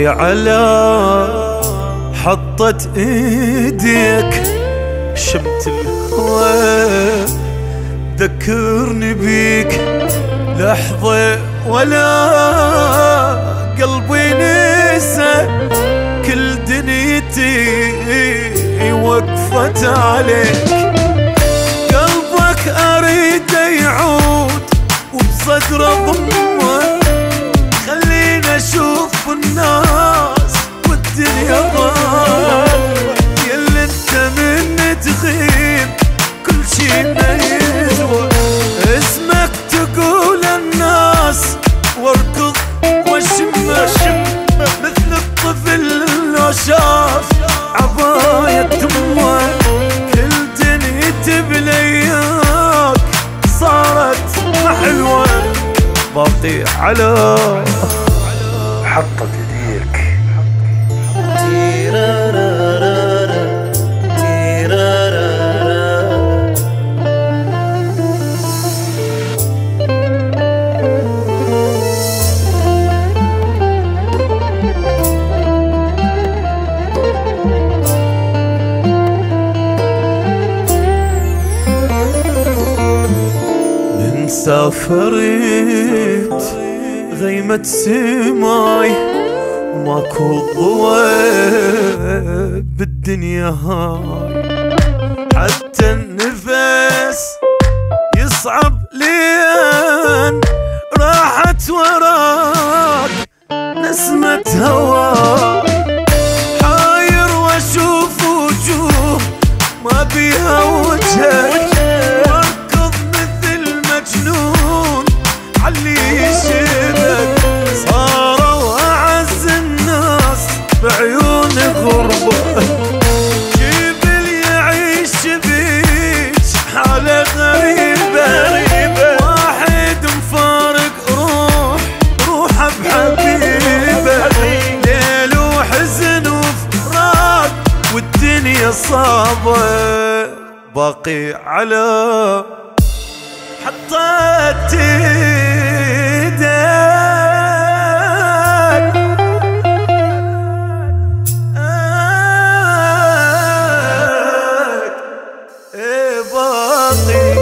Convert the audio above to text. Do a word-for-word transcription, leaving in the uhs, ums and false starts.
باقي على حطت ايديك، شمت الهوى ذكرني بيك لحظة ولا قلبي نسى، كل دنيتي وقفت عليك. قلبك أريد يعود وبصدره ضمه، خلينا أشوف الناس والدنيا ضل، ياللي انت من تغيب كل شي ما يسوى، اسمك تقول الناس واركض واشم مثل الطفل لو شاف عباية امه، كل دنيتي بلياك صارت محلوة، باقي على حطت ايديك. من سافرت غيمة سماي وماكو ضوء بالدنيا هاي، حتى النفس يصعب لين راحت وراك نسمة هواي، حاير واشوف وجوه ما بيها وجهك، واركض مثل مجنون علي يشبك، صاروا أعز الناس بعيون غربة، جبل يعيش بيك حالة غريبة، واحد مفارق روح روحه بحبيبه، ليل وحزن وفراق والدنيا صعبة، باقي على حطت ايدك، ايه باقي